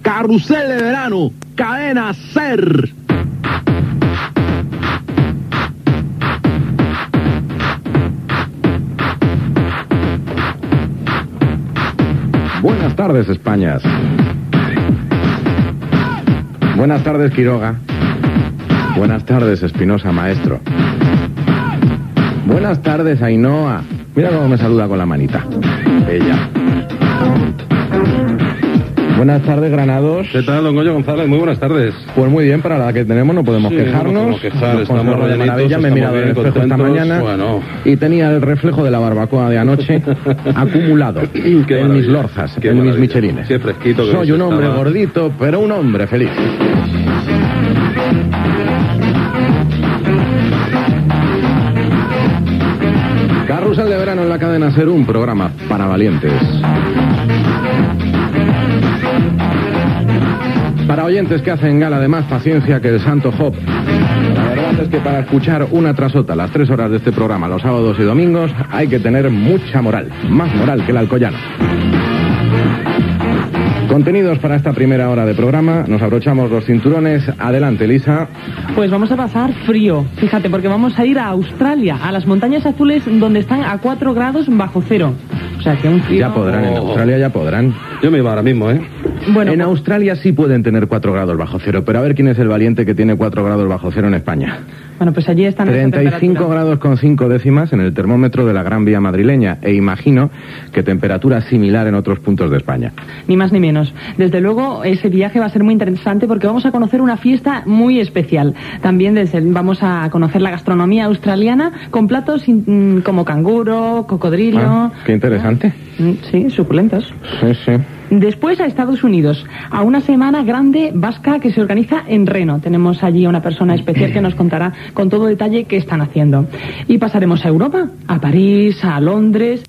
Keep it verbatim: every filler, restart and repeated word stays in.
Carrusel de Verano, Cadena SER. Buenas tardes, Españas. Buenas tardes, Quiroga. Buenas tardes, Espinosa Maestro. Buenas tardes, Ainhoa. Mira cómo me saluda con la manita. Ella. Buenas tardes, Granados. ¿Qué tal, don Goyo González? Muy buenas tardes. Pues muy bien, para la que tenemos no podemos sí, quejarnos. No podemos quejar, nos estamos de maravilla. Me he mirado en el espejo esta mañana bueno. y tenía el reflejo de la barbacoa de anoche acumulado en mis lorzas, Qué en maravilla. mis michelines. Qué fresquito que Soy un hombre estaba. gordito, pero un hombre feliz. Carrusel de Verano en la cadena SER, un programa para valientes. Para oyentes que hacen gala de más paciencia que el santo Job. La verdad es que para escuchar una tras otra las tres horas de este programa, los sábados y domingos, hay que tener mucha moral. Más moral que el alcoyano. Contenidos para esta primera hora de programa. Nos abrochamos los cinturones. Adelante, Elisa. Pues vamos a pasar frío, fíjate, porque vamos a ir a Australia, a las montañas azules donde están a cuatro grados bajo cero. O sea que un frío... Ya podrán, en Australia ya podrán. Yo me iba ahora mismo, ¿eh? Bueno, en pues... Australia sí pueden tener cuatro grados bajo cero, pero a ver quién es el valiente que tiene cuatro grados bajo cero en España. Bueno, pues allí están... treinta y cinco grados con cinco décimas en el termómetro de la Gran Vía madrileña, e imagino que temperatura similar en otros puntos de España. Ni más ni menos. Desde luego, ese viaje va a ser muy interesante porque vamos a conocer una fiesta muy especial. También desde, vamos a conocer la gastronomía australiana con platos in, como canguro, cocodrilo... Ah, qué interesante. Sí, suculentos. Sí, sí. Después a Estados Unidos, a una semana grande vasca que se organiza en Reno. Tenemos allí a una persona especial que nos contará con todo detalle qué están haciendo. Y pasaremos a Europa, a París, a Londres...